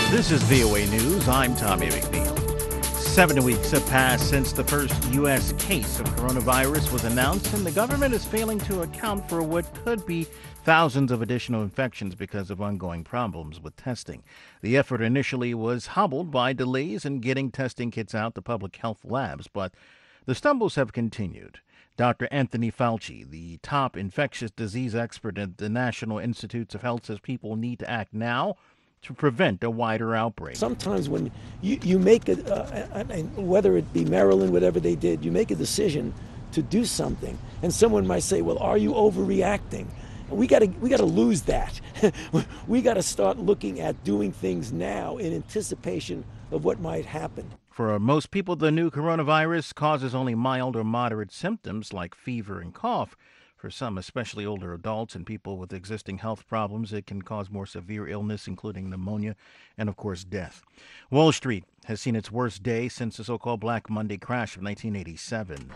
This is VOA News. I'm Tommy McNeil. 7 weeks have passed since the first U.S. case of coronavirus was announced, and the government is failing to account for what could be thousands of additional infections because of ongoing problems with testing. The effort initially was hobbled by delays in getting testing kits out to public health labs, but the stumbles have continued. Dr. Anthony Fauci, the top infectious disease expert at the National Institutes of Health, says people need to act now to prevent a wider outbreak. Sometimes when you make it, whether it be Maryland, whatever they did, you make a decision to do something, and someone might say, well, are you overreacting? We got to lose that. We got to start looking at doing things now in anticipation of what might happen. For most people, the new coronavirus causes only mild or moderate symptoms like fever and cough. For some, especially older adults and people with existing health problems, it can cause more severe illness, including pneumonia and, of course, death. Wall Street has seen its worst day since the so-called Black Monday crash of 1987.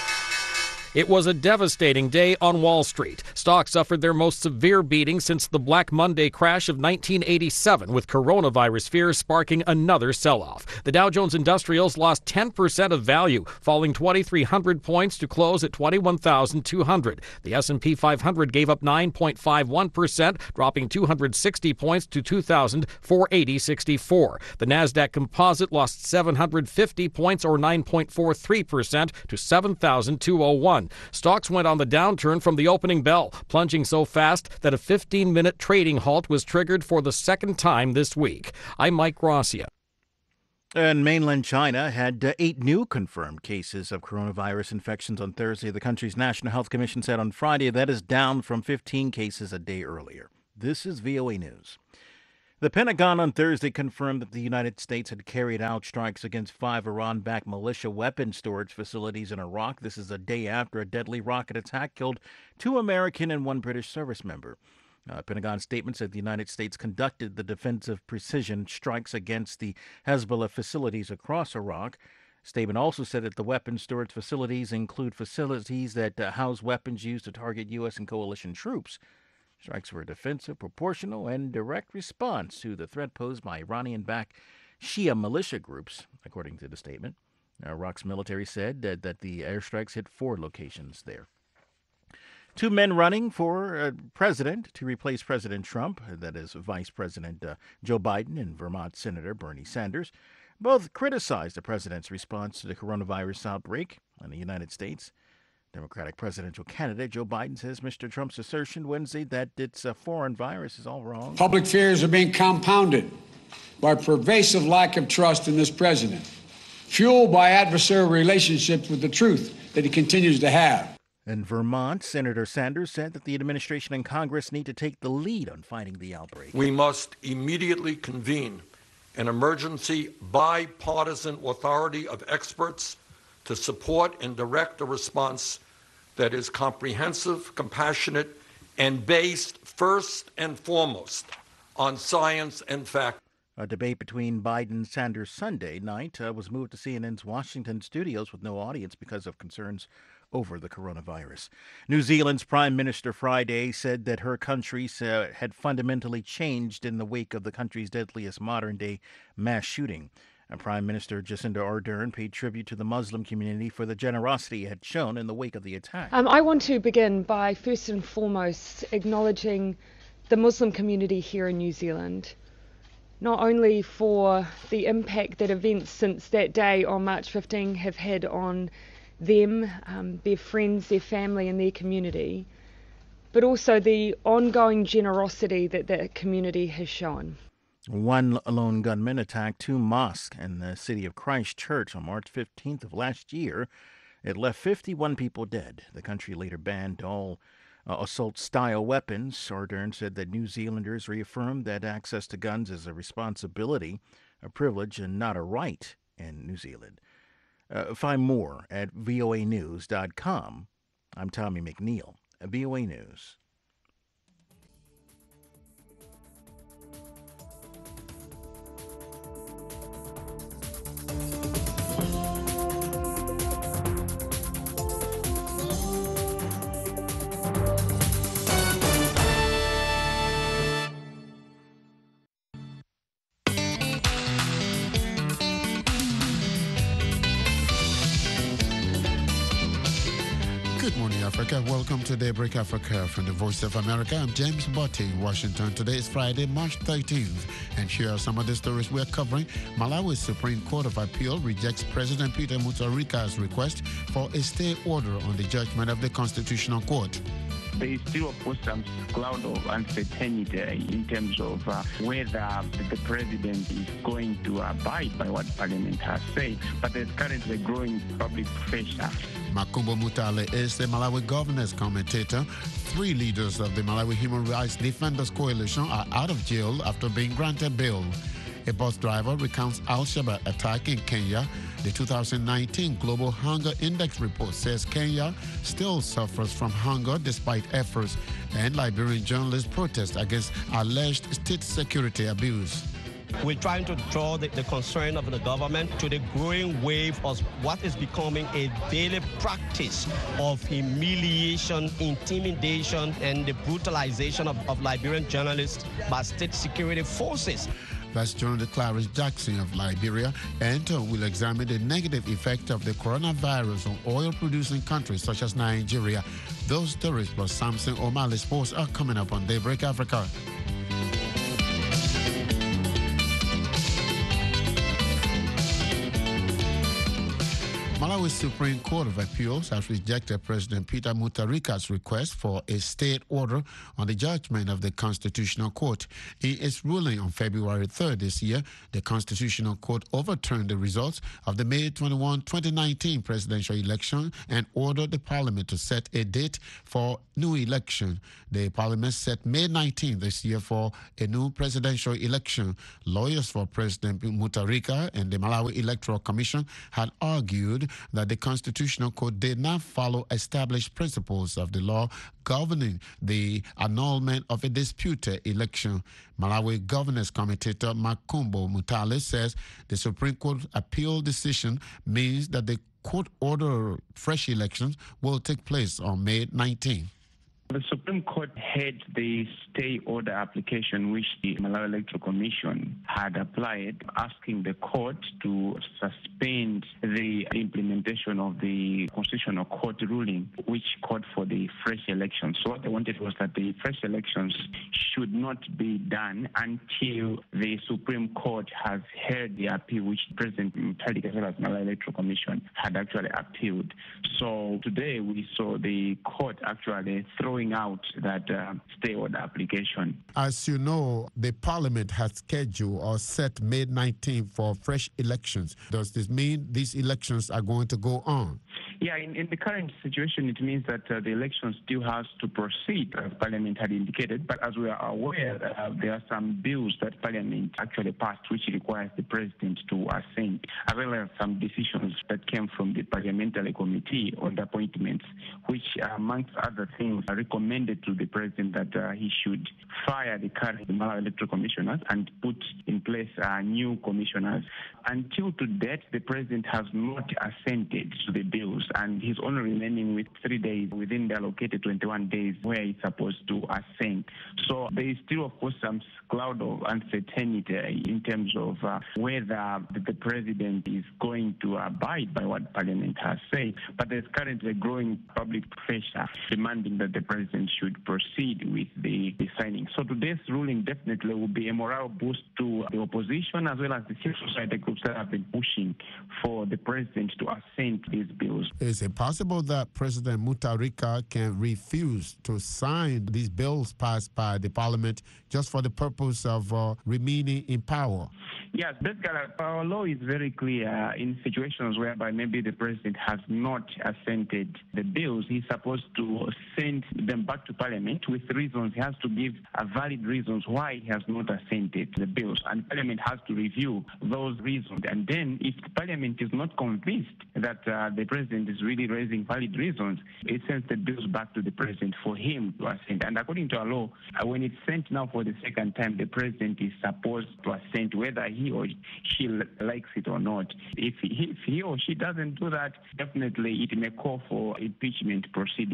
It was a devastating day on Wall Street. Stocks suffered their most severe beating since the Black Monday crash of 1987, with coronavirus fears sparking another sell-off. The Dow Jones Industrials lost 10% of value, falling 2,300 points to close at 21,200. The S&P 500 gave up 9.51%, dropping 260 points to 2,480.64. The Nasdaq Composite lost 750 points, or 9.43%, to 7,201. Stocks went on the downturn from the opening bell, plunging so fast that a 15-minute trading halt was triggered for the second time this week. I'm Mike Gracia. And mainland China had 8 new confirmed cases of coronavirus infections on Thursday. The country's National Health Commission said on Friday that is down from 15 cases a day earlier. This is VOA News. The Pentagon on Thursday confirmed that the United States had carried out strikes against 5 Iran-backed militia weapon storage facilities in Iraq. This is a day after a deadly rocket attack killed 2 American and 1 British service member. Pentagon statement said the United States conducted the defensive precision strikes against the Hezbollah facilities across Iraq. Statement also said that the weapon storage facilities include facilities that house weapons used to target U.S. and coalition troops. Strikes were a defensive, proportional, and direct response to the threat posed by Iranian-backed Shia militia groups, according to the statement. Iraq's military said that the airstrikes hit 4 locations there. 2 men running for president to replace President Trump, that is Vice President Joe Biden and Vermont Senator Bernie Sanders, both criticized the president's response to the coronavirus outbreak in the United States. Democratic presidential candidate Joe Biden says Mr. Trump's assertion Wednesday that it's a foreign virus is all wrong. Public fears are being compounded by pervasive lack of trust in this president, fueled by adversarial relationships with the truth that he continues to have. In Vermont, Senator Sanders said that the administration and Congress need to take the lead on fighting the outbreak. We must immediately convene an emergency bipartisan authority of experts to support and direct a response that is comprehensive, compassionate, and based first and foremost on science and fact. A debate between Biden and Sanders Sunday night was moved to CNN's Washington studios with no audience because of concerns over the coronavirus. New Zealand's Prime Minister Friday said that her country had fundamentally changed in the wake of the country's deadliest modern-day mass shooting. Prime Minister Jacinda Ardern paid tribute to the Muslim community for the generosity it had shown in the wake of the attack. I want to begin by first and foremost acknowledging the Muslim community here in New Zealand, not only for the impact that events since that day on March 15 have had on them, their friends, their family and their community, but also the ongoing generosity that that community has shown. 1 lone gunman attacked 2 mosques in the city of Christchurch on March 15th of last year. It left 51 people dead. The country later banned all assault-style weapons. Ardern said that New Zealanders reaffirmed that access to guns is a responsibility, a privilege, and not a right in New Zealand. Find more at voanews.com. I'm Tommy McNeil, VOA News. Africa. Welcome to Daybreak Africa from the Voice of America. I'm James Botti in Washington. Today is Friday, March 13th. And here are some of the stories we're covering. Malawi's Supreme Court of Appeal rejects President Peter Mutharika's request for a stay order on the judgment of the Constitutional Court. There is still, of course, some cloud of uncertainty in terms of whether the president is going to abide by what Parliament has said, but there's currently growing public pressure. Makumbo Mutale is the Malawi governor's commentator. 3 leaders of the Malawi Human Rights Defenders Coalition are out of jail after being granted bail. A bus driver recounts Al-Shabaab attack in Kenya. The 2019 Global Hunger Index report says Kenya still suffers from hunger despite efforts, and Liberian journalists protest against alleged state security abuse. We're trying to draw the concern of the government to the growing wave of what is becoming a daily practice of humiliation, intimidation, and the brutalization of Liberian journalists by state security forces. That's Journalist Clarice Jackson of Liberia, and will examine the negative effect of the coronavirus on oil-producing countries such as Nigeria. Those stories plus Samson O'Malley Sports are coming up on Daybreak Africa. Malawi's Supreme Court of Appeals has rejected President Peter Mutharika's request for a state order on the judgment of the Constitutional Court. In its ruling on February 3rd this year, the Constitutional Court overturned the results of the May 21, 2019 presidential election and ordered the Parliament to set a date for new election. The Parliament set May 19 this year for a new presidential election. Lawyers for President Mutharika and the Malawi Electoral Commission had argued that the Constitutional Court did not follow established principles of the law governing the annulment of a disputed election. Malawi Governors Commentator Makumbo Mutale says the Supreme Court appeal decision means that the court order fresh elections will take place on May 19. The Supreme Court had the stay order application which the Malawi Electoral Commission had applied, asking the court to suspend the implementation of the Constitutional Court ruling, which called for the fresh elections. So what they wanted was that the fresh elections should not be done until the Supreme Court has heard the appeal, which President Mutharika as well as Malawi Electoral Commission had actually appealed. So today we saw the court actually throwing out that stay order application. As you know, the Parliament has scheduled or set May 19 for fresh elections. Does this mean these elections are going to go on? Yeah, in the current situation, it means that the election still has to proceed, as Parliament had indicated. But as we are aware, there are some bills that Parliament actually passed, which requires the President to assent, as well as some decisions that came from the Parliamentary Committee on the appointments, which, amongst other things, recommended to the President that he should fire the current Malawi Electoral Commissioners and put in place new commissioners. Until to date, the President has not assented to the bills, and he's only remaining with 3 days within the allocated 21 days where he's supposed to assent. So there is still, of course, some cloud of uncertainty in terms of whether the President is going to abide by what Parliament has said. But there's currently growing public pressure demanding that the President should proceed with the signing. So today's ruling definitely will be a morale boost to the opposition as well as the civil society groups that have been pushing for the President to assent these bills. Is it possible that President Mutharika can refuse to sign these bills passed by the Parliament just for the purpose of remaining in power? Yes, basically, our law is very clear in situations whereby maybe the President has not assented the bills. He's supposed to send them back to Parliament with reasons. He has to give valid reasons why he has not assented the bills. And Parliament has to review those reasons. And then if Parliament is not convinced that the President is really raising valid reasons, it sends the bills back to the President for him to assent. And according to our law, when it's sent now for the second time, the President is supposed to assent whether he or she likes it or not. If he or she doesn't do that, definitely it may call for impeachment proceedings.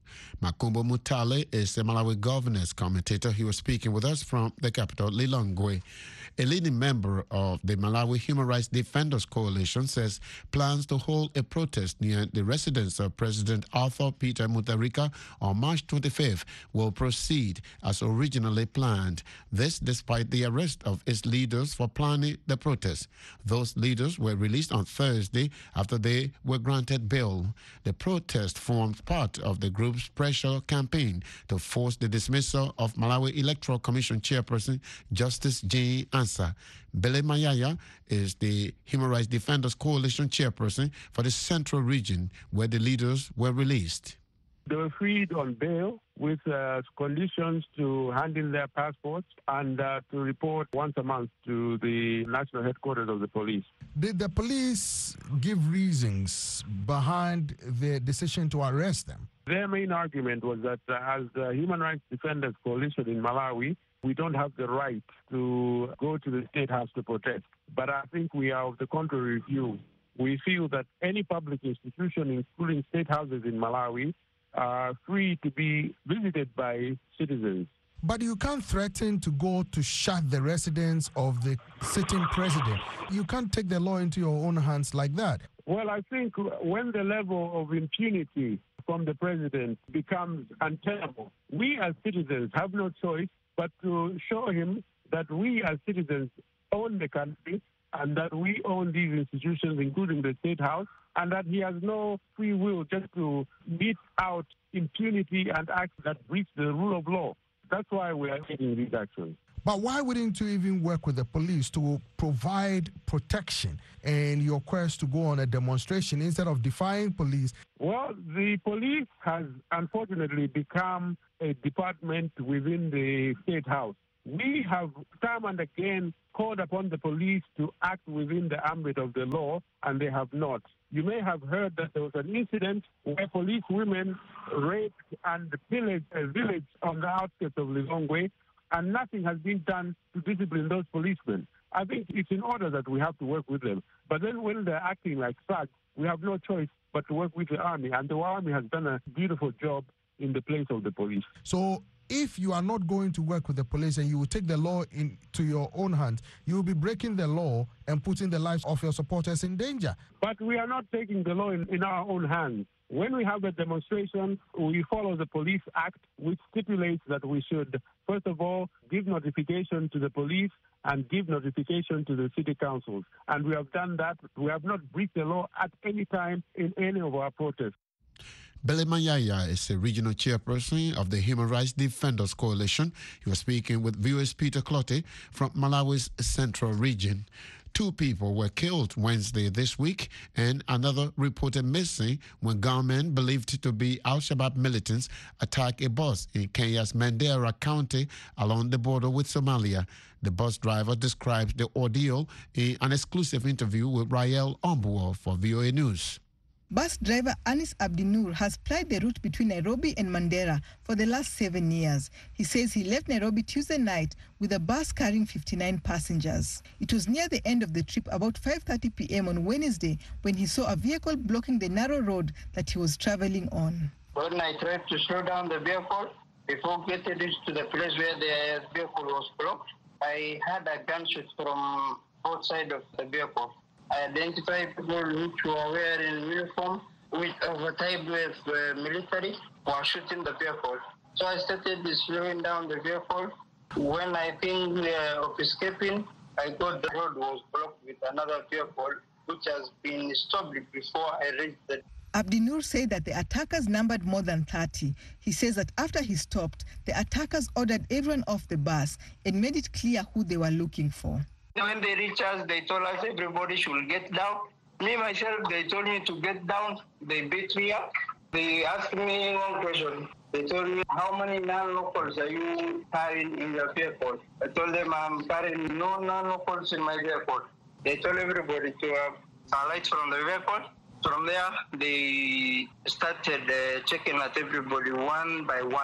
Makumbo Mutale is the Malawi governor's commentator. He was speaking with us from the capital, Lilongwe. A leading member of the Malawi Human Rights Defenders Coalition says plans to hold a protest near the residence of President Arthur Peter Mutharika on March 25th will proceed as originally planned. This despite the arrest of its leaders for planning the protest. Those leaders were released on Thursday after they were granted bail. The protest forms part of the group's pressure campaign to force the dismissal of Malawi Electoral Commission Chairperson Justice Jane Ansah. Bele Mayaya is the Human Rights Defenders Coalition Chairperson for the Central Region, where the leaders were released. They were freed on bail with conditions to hand in their passports and to report once a month to the national headquarters of the police. Did the police give reasons behind the decision to arrest them? Their main argument was that as the Human Rights Defenders Coalition in Malawi, we don't have the right to go to the State House to protest. But I think we are of the contrary view. We feel that any public institution, including state houses in Malawi, are free to be visited by citizens. But you can't threaten to go to shut the residence of the sitting president. You can't take the law into your own hands like that. Well, I think when the level of impunity from the president becomes untenable, we as citizens have no choice but to show him that we as citizens own the country and that we own these institutions, including the State House, and that he has no free will just to mete out impunity and acts that breach the rule of law. That's why we are taking these actions. But why wouldn't you even work with the police to provide protection in your quest to go on a demonstration instead of defying police? Well, the police has unfortunately become a department within the State House. We have time and again called upon the police to act within the ambit of the law, and they have not. You may have heard that there was an incident where police women raped and pillaged a village on the outskirts of Lilongwe, and nothing has been done to discipline those policemen. I think it's in order that we have to work with them. But then when they're acting like thugs, we have no choice but to work with the army, and the army has done a beautiful job in the place of the police. So if you are not going to work with the police and you will take the law into your own hands, you will be breaking the law and putting the lives of your supporters in danger. But we are not taking the law in our own hands. When we have a demonstration, we follow the Police Act, which stipulates that we should, first of all, give notification to the police and give notification to the city councils. And we have done that. We have not breached the law at any time in any of our protests. Bele Mayaya is the regional chairperson of the Human Rights Defenders Coalition. He was speaking with viewers Peter Clotte from Malawi's Central Region. 2 people were killed Wednesday this week and another reported missing when gunmen believed to be Al-Shabaab militants attacked a bus in Kenya's Mandera County along the border with Somalia. The bus driver describes the ordeal in an exclusive interview with Rael Ombuo for VOA News. Bus driver Anis Abdinur has plied the route between Nairobi and Mandera for the last 7 years. He says he left Nairobi Tuesday night with a bus carrying 59 passengers. It was near the end of the trip, about 5:30 p.m. on Wednesday, when he saw a vehicle blocking the narrow road that he was traveling on. When I tried to slow down the vehicle, before getting to the place where the vehicle was blocked, I had a gunshot from outside of the vehicle. I identified people which were wearing uniform, with overtied with military, were shooting the vehicle. So I started slowing down the vehicle. When I think of escaping, I thought the road was blocked with another vehicle, which has been stopped before I reached the... Abdinur said that the attackers numbered more than 30. He says that after he stopped, the attackers ordered everyone off the bus and made it clear who they were looking for. When they reached us, they told us everybody should get down. Me, myself, they told me to get down. They beat me up. They asked me one question. They told me, how many non-locals are you carrying in your vehicle? I told them I'm carrying no non-locals in my vehicle. They told everybody to have lights from the vehicle. From there, they started checking at everybody one by one.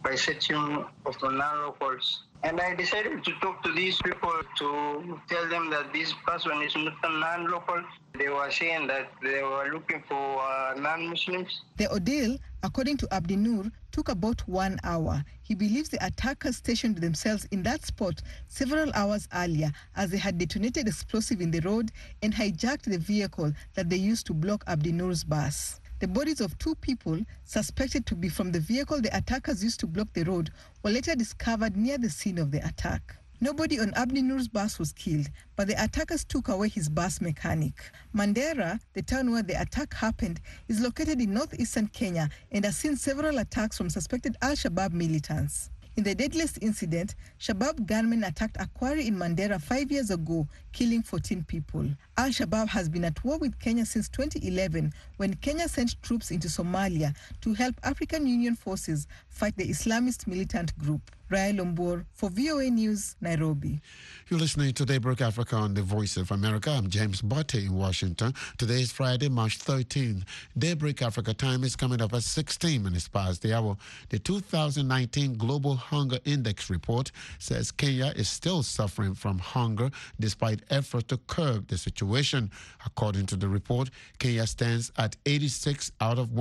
by searching of the non-locals. And I decided to talk to these people to tell them that this person is not a non-local. They were saying that they were looking for non-Muslims. The ordeal, according to Abdi Nur, took about 1 hour. He believes the attackers stationed themselves in that spot several hours earlier as they had detonated explosive in the road and hijacked the vehicle that they used to block Abdi Nur's bus. The bodies of 2 people, suspected to be from the vehicle the attackers used to block the road, were later discovered near the scene of the attack. Nobody on Abdi Nur's bus was killed, but the attackers took away his bus mechanic. Mandera, the town where the attack happened, is located in northeastern Kenya and has seen several attacks from suspected Al-Shabaab militants. In the deadliest incident, Shabaab gunmen attacked a quarry in Mandera 5 years ago, killing 14 people. Al-Shabaab has been at war with Kenya since 2011, when Kenya sent troops into Somalia to help African Union forces fight the Islamist militant group. Raya Lombor for VOA News, Nairobi. You're listening to Daybreak Africa on the Voice of America. I'm James Botte in Washington. Today is Friday, March 13th. Daybreak Africa time is coming up at 16 minutes past the hour. The 2019 Global Hunger Index report says Kenya is still suffering from hunger despite efforts to curb the situation. According to the report, Kenya stands at 86 out of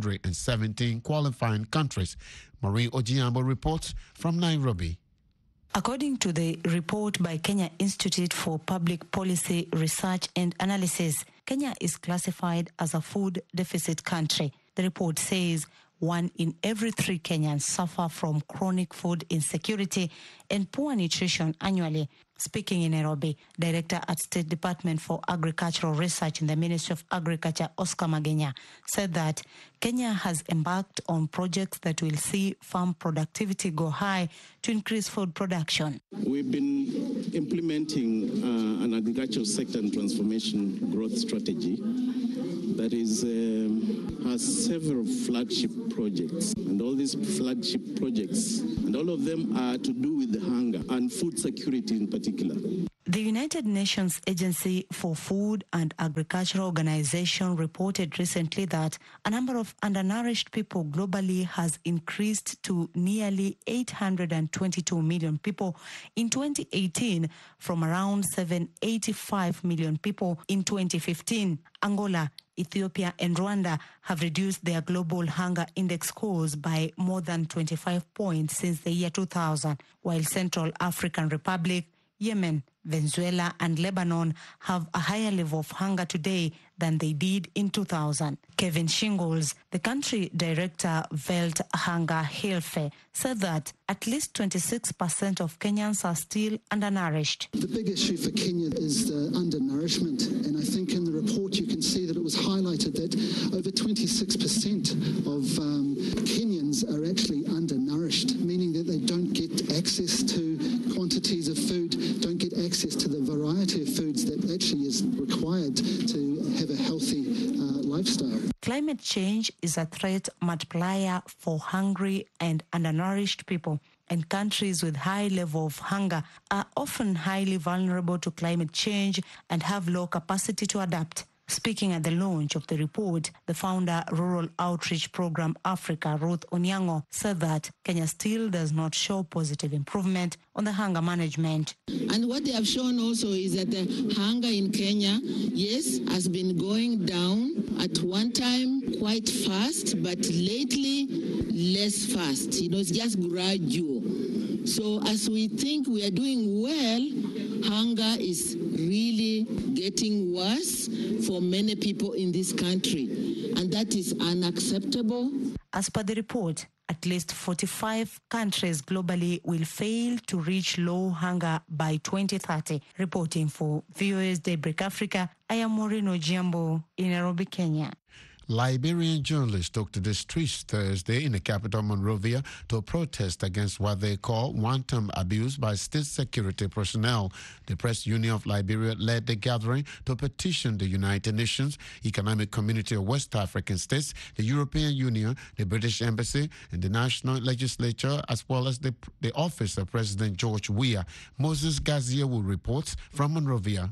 117 qualifying countries. Maureen Ojiambo reports from Nairobi. According to the report by Kenya Institute for Public Policy Research and Analysis, Kenya is classified as a food deficit country. The report says 1 in every 3 Kenyans suffer from chronic food insecurity and poor nutrition annually. Speaking in Nairobi, Director at State Department for Agricultural Research in the Ministry of Agriculture, Oscar Magenya, said that Kenya has embarked on projects that will see farm productivity go high to increase food production. We've been implementing an agricultural sector and transformation growth strategy that has several flagship projects. And all these flagship projects, and all of them are to do with the hunger and food security in particular. The United Nations Agency for Food and Agriculture Organization reported recently that a number of undernourished people globally has increased to nearly 822 million people in 2018 from around 785 million people in 2015. Angola, Ethiopia and Rwanda have reduced their global hunger index scores by more than 25 points since the year 2000, while Central African Republic, Yemen, Venezuela and Lebanon have a higher level of hunger today than they did in 2000. Kevin Shingles, the country director Welt Hunger Hilfe, said that at least 26% of Kenyans are still undernourished. The big issue for Kenya is the undernourishment, and I think in the report you can see that it was highlighted that over 26% of Kenyans are actually undernourished, meaning that they don't get access to quantities of food, don't get access to the variety of foods that actually is required to have a healthy lifestyle. Climate change is a threat multiplier for hungry and undernourished people, and countries with high level of hunger are often highly vulnerable to climate change and have low capacity to adapt. Speaking at the launch of the report, the founder Rural Outreach Program Africa, Ruth Onyango, said that Kenya still does not show positive improvement on the hunger management. And what they have shown also is that the hunger in Kenya, yes, has been going down at one time quite fast, but lately less fast. It's just gradual. So as we think we are doing well, hunger is really getting worse for many people in this country, and that is unacceptable. As per the report, at least 45 countries globally will fail to reach low hunger by 2030. Reporting for VOA's Daybreak Africa, I am Maureen Ojiambo in Nairobi, Kenya. Liberian journalists took to the streets Thursday in the capital Monrovia to protest against what they call wanton abuse by state security personnel. The Press Union of Liberia led the gathering to petition the United Nations, Economic Community of West African States, the European Union, the British Embassy, and the National Legislature, as well as the office of President George Weah. Moses Gazia will report from Monrovia.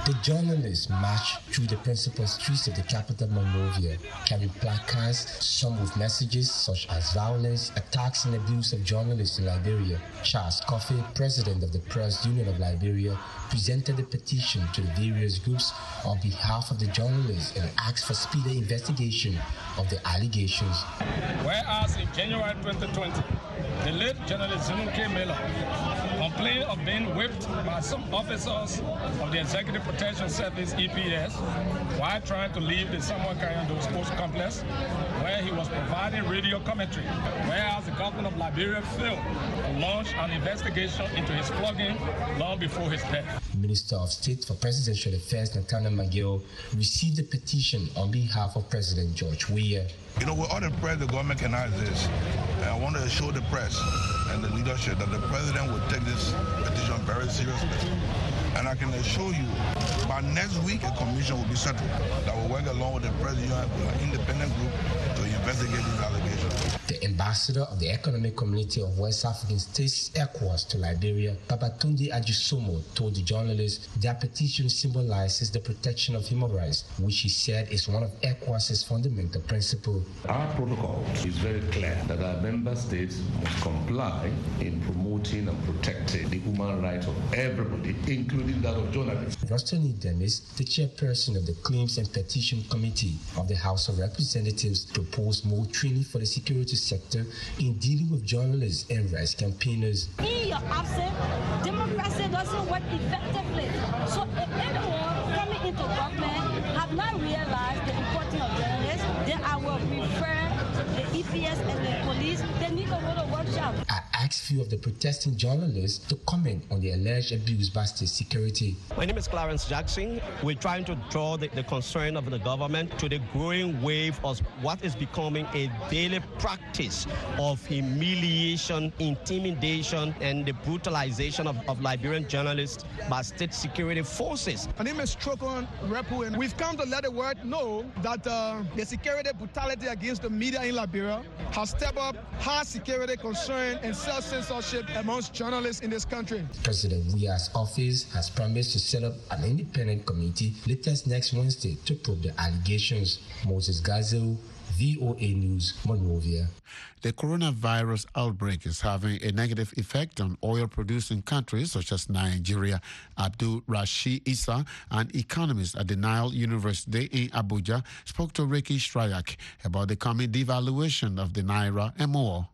The journalists marched through the principal streets of the capital Monrovia, carrying placards, some with messages such as violence, attacks and abuse of journalists in Liberia. Charles Coffey, president of the Press Union of Liberia, presented a petition to the various groups on behalf of the journalists and asked for speedy investigation of the allegations. Whereas in January 2020, the late journalist Zinuke Melo complained of being whipped by some officers of the Executive Protection Service, EPS, while trying to leave the Samuel Kayando Sports Complex, where he was providing radio commentary, whereas the government of Liberia failed to launch an investigation into his flogging long before his death. Minister of State for Presidential Affairs, Nathaniel McGill, received a petition on behalf of President George Weah. You know, with all the press the government can have this, and I want to assure the press and the leadership that the president will take this petition very seriously. And I can assure you, by next week, a commission will be settled that will work along with the president with an independent group to investigate these allegations. The ambassador of the Economic Community of West African States, ECOWAS, to Liberia, Babatunde Ajisomo, told the journalists their petition symbolizes the protection of human rights, which he said is one of ECOWAS's fundamental principles. Our protocol is very clear that our member states must comply in promoting and protecting the human rights of everybody, including that of journalists. Rostoni Dennis, the chairperson of the Claims and Petition Committee of the House of Representatives, proposed more training for the security sector in dealing with journalists and rights campaigners. In your absence, democracy doesn't work effectively. So if anyone coming into government have not realized the importance of journalists, then I will refer the EPS and the police, they need to go to workshop. I asked few of the protesting journalists to comment on the alleged abuse by state security. My name is Clarence Jackson. We're trying to draw the concern of the government to the growing wave of what is becoming a daily practice of humiliation, intimidation, and the brutalization of Liberian journalists by state security forces. My name is Trokon Repu, and we've come to let the world know that the security brutality against the media in Liberia has stepped up high security concern and self-censorship amongst journalists in this country. President Weah's office has promised to set up an independent committee latest next Wednesday to probe the allegations. Moses Gazel, VOA News, Monrovia. The coronavirus outbreak is having a negative effect on oil-producing countries such as Nigeria. Abdul Rashid Issa, an economist at the Nile University in Abuja, spoke to Ricky Strayak about the coming devaluation of the Naira and more.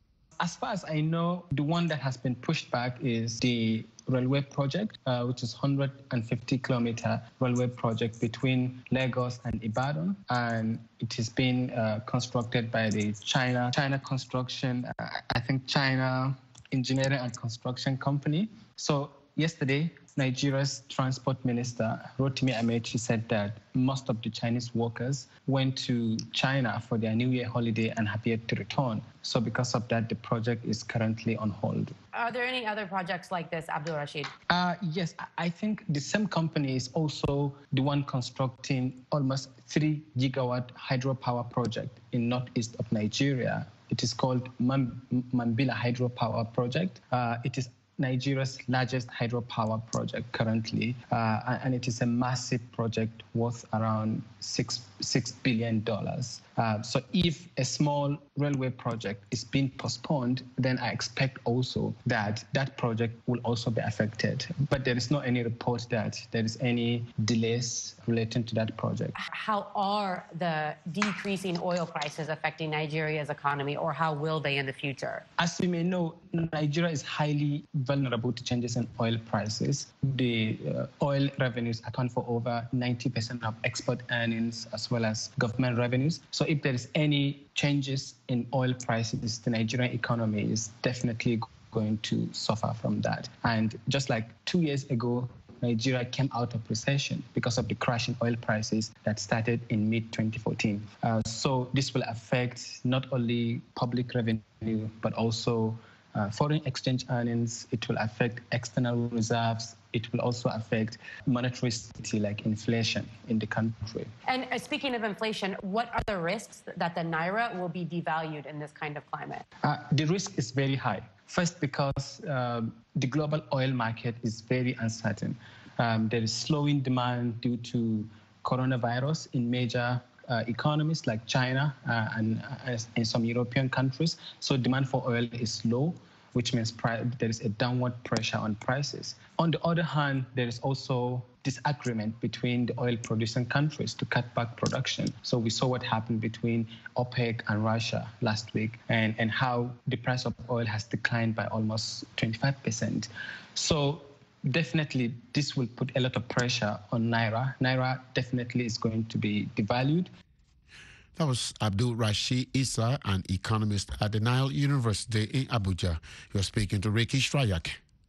As far as I know, the one that has been pushed back is the railway project, which is 150-kilometer railway project between Lagos and Ibadan, and it is being constructed by the China Construction, I think China Engineering and Construction Company. So yesterday, Nigeria's Transport Minister, Rotimi Amechi, said that most of the Chinese workers went to China for their New Year holiday and have yet to return. So because of that, the project is currently on hold. Are there any other projects like this, Abdul Rashid? Yes, I think the same company is also the one constructing almost 3 gigawatt hydropower project in northeast of Nigeria. It is called Mambila Hydropower Project. It is Nigeria's largest hydropower project currently, and it is a massive project worth around $6 billion. So if a small railway project is being postponed, then I expect also that that project will also be affected. But there is no any report that there is any delays relating to that project. How are the decreasing oil prices affecting Nigeria's economy, or how will they in the future? As you may know, Nigeria is highly vulnerable to changes in oil prices. The oil revenues account for over 90% of export earnings as well as government revenues. So if there is any changes in oil prices, the Nigerian economy is definitely going to suffer from that. And just like 2 years ago, Nigeria came out of recession because of the crash in oil prices that started in mid-2014. So this will affect not only public revenue, but also foreign exchange earnings. It will affect external reserves. It will also affect monetary stability like inflation in the country. And speaking of inflation, what are the risks that the Naira will be devalued in this kind of climate? The risk is very high. First, because the global oil market is very uncertain. There is slowing demand due to coronavirus in major economies like China and in some European countries. So demand for oil is low, which means there is a downward pressure on prices. On the other hand, there is also disagreement between the oil-producing countries to cut back production. So we saw what happened between OPEC and Russia last week, and how the price of oil has declined by almost 25%. So definitely this will put a lot of pressure on Naira. Naira definitely is going to be devalued. That was Abdul Rashid Issa, an economist at the Nile University in Abuja. You're speaking to Ricky Strayak.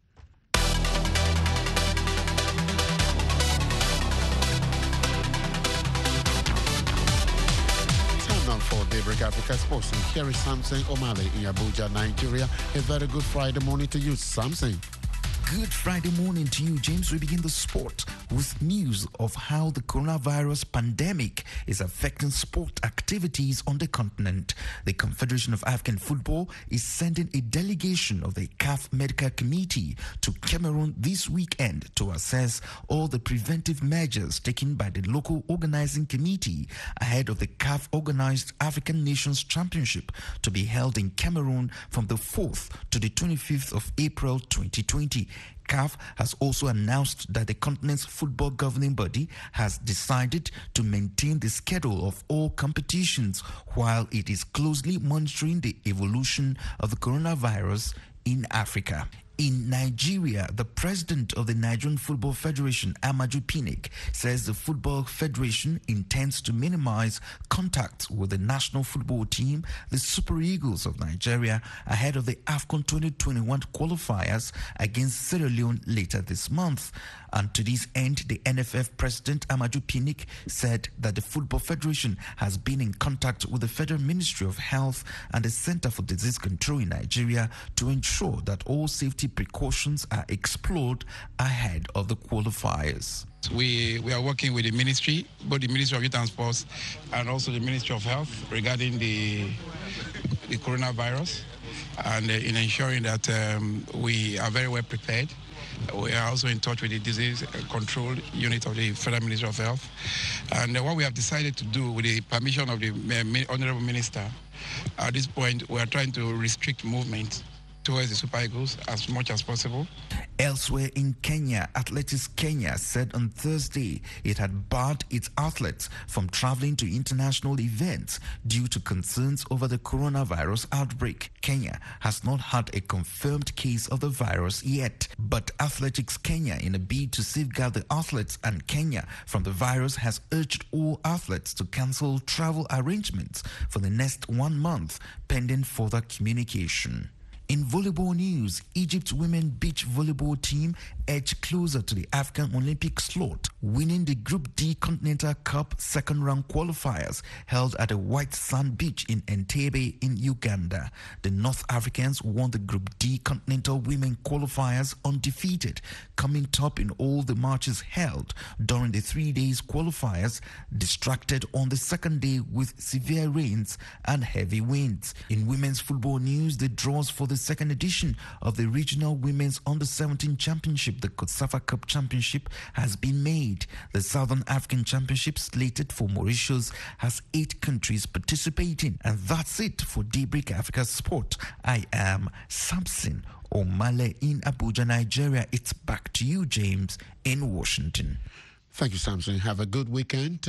Time now for Daybreak Africa Sports. And here is Samson Omale in Abuja, Nigeria. A very good Friday morning to you, Samson. Good Friday morning to you, James. We begin the sport with news of how the coronavirus pandemic is affecting sport activities on the continent. The Confederation of African Football is sending a delegation of the CAF Medical Committee to Cameroon this weekend to assess all the preventive measures taken by the local organizing committee ahead of the CAF organized African Nations Championship to be held in Cameroon from the 4th to the 25th of April 2020. CAF has also announced that the continent's football governing body has decided to maintain the schedule of all competitions while it is closely monitoring the evolution of the coronavirus in Africa. In Nigeria, the president of the Nigerian Football Federation, Amaju Pinnick, says the Football Federation intends to minimize contact with the national football team, the Super Eagles of Nigeria, ahead of the AFCON 2021 qualifiers against Sierra Leone later this month. And to this end, the NFF president, Amaju Pinnick, said that the Football Federation has been in contact with the Federal Ministry of Health and the Center for Disease Control in Nigeria to ensure that all safety precautions are explored ahead of the qualifiers. We are working with the ministry, both the Ministry of Youth and Sports and also the Ministry of Health regarding the coronavirus, and in ensuring that we are very well prepared. We are also in touch with the disease control unit of the Federal Ministry of Health. And what we have decided to do with the permission of the Honorable Minister, at this point we are trying to restrict movement towards the Super Eagles as much as possible. Elsewhere in Kenya, Athletics Kenya said on Thursday it had barred its athletes from traveling to international events due to concerns over the coronavirus outbreak. Kenya has not had a confirmed case of the virus yet, but Athletics Kenya, in a bid to safeguard the athletes and Kenya from the virus, has urged all athletes to cancel travel arrangements for the next 1 month pending further communication. In volleyball news, Egypt's women beach volleyball team edged closer to the African Olympic slot, winning the Group D Continental Cup second-round qualifiers held at the White Sand Beach in Entebbe in Uganda. The North Africans won the Group D Continental Women qualifiers undefeated, coming top in all the matches held during the 3 days qualifiers, distracted on the second day with severe rains and heavy winds. In women's football news, the draws for the second edition of the Regional Women's Under-17 Championship, the COSAFA Cup Championship, has been made. The Southern African Championship, slated for Mauritius, has 8 countries participating. And that's it for Daybreak Africa Sport. I am Samson Omale in Abuja, Nigeria. It's back to you, James, in Washington. Thank you, Samson. Have a good weekend.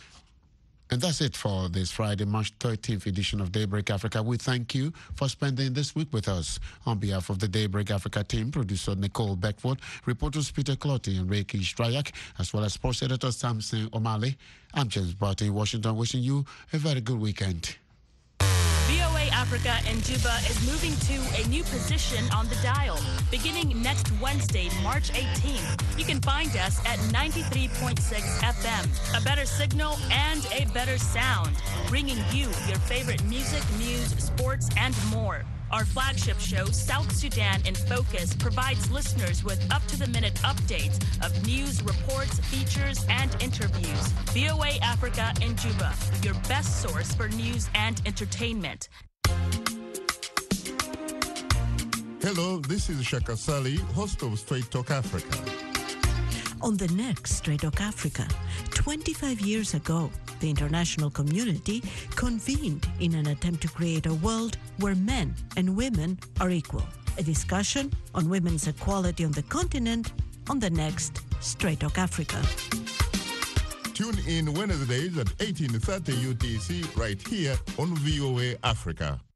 And that's it for this Friday, March 13th edition of Daybreak Africa. We thank you for spending this week with us. On behalf of the Daybreak Africa team, producer Nicole Beckford, reporters Peter Clotty and Reiki Strayak, as well as sports editor Samson Omale, I'm James Barton in Washington, wishing you a very good weekend. VOA Africa in Juba is moving to a new position on the dial. Beginning next Wednesday, March 18th, you can find us at 93.6 FM. A better signal and a better sound, bringing you your favorite music, news, sports, and more. Our flagship show, South Sudan in Focus, provides listeners with up-to-the-minute updates of news, reports, features, and interviews. VOA Africa in Juba, your best source for news and entertainment. Hello, this is Shaka Sali, host of Straight Talk Africa. on the next Straight Talk Africa. 25 years ago, the international community convened in an attempt to create a world where men and women are equal. A discussion on women's equality on the continent on the next Straight Talk Africa. Tune in Wednesdays at 18:30 UTC right here on VOA Africa.